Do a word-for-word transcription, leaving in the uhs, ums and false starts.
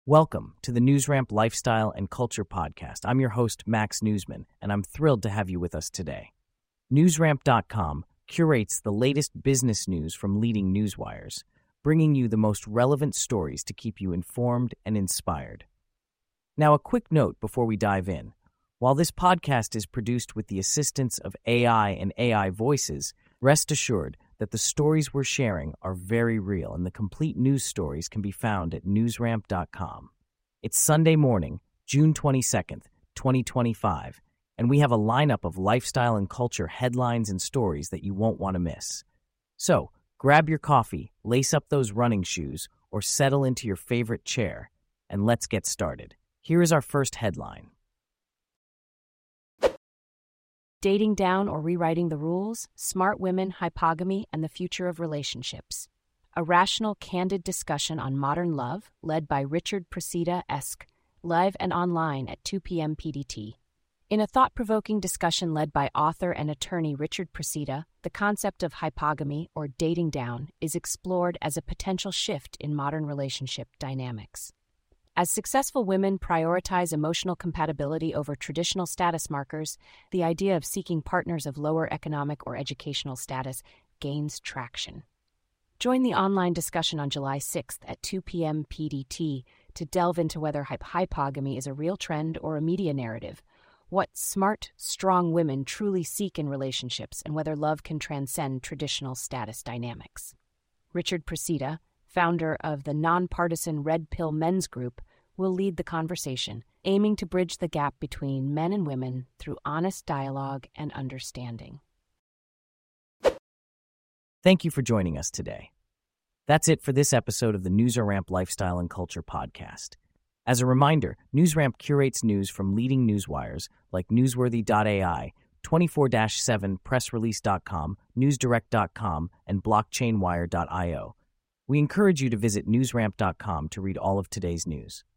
Welcome to the NewsRamp Lifestyle and Culture Podcast. I'm your host, Max Newsman, and I'm thrilled to have you with us today. NewsRamp dot com curates the latest business news from leading newswires, bringing you the most relevant stories to keep you informed and inspired. Now, a quick note before we dive in. While this podcast is produced with the assistance of A I and A I voices, rest assured that the stories we're sharing are very real, and the complete news stories can be found at NewsRamp dot com. It's Sunday morning, June twenty-second, twenty twenty-five, and we have a lineup of lifestyle and culture headlines and stories that you won't want to miss. So, grab your coffee, lace up those running shoes, or settle into your favorite chair, and let's get started. Here is our first headline. Dating Down or Rewriting the Rules, Smart Women, Hypogamy, and the Future of Relationships. A rational, candid discussion on modern love, led by Richard Preceda-esque, live and online at two p.m. P D T. In a thought-provoking discussion led by author and attorney Richard Preceda, the concept of hypogamy, or dating down, is explored as a potential shift in modern relationship dynamics. As successful women prioritize emotional compatibility over traditional status markers, the idea of seeking partners of lower economic or educational status gains traction. Join the online discussion on July sixth at two p.m. P D T to delve into whether hypogamy is a real trend or a media narrative, what smart, strong women truly seek in relationships, and whether love can transcend traditional status dynamics. Richard Preceda, founder of the nonpartisan Red Pill Men's Group, will lead the conversation, aiming to bridge the gap between men and women through honest dialogue and understanding. Thank you for joining us today. That's it for this episode of the NewsRamp Lifestyle and Culture Podcast. As a reminder, NewsRamp curates news from leading newswires like Newsworthy dot A I, twenty-four seven Press Release dot com, Newsdirect dot com, and Blockchain Wire dot io. We encourage you to visit NewsRamp dot com to read all of today's news.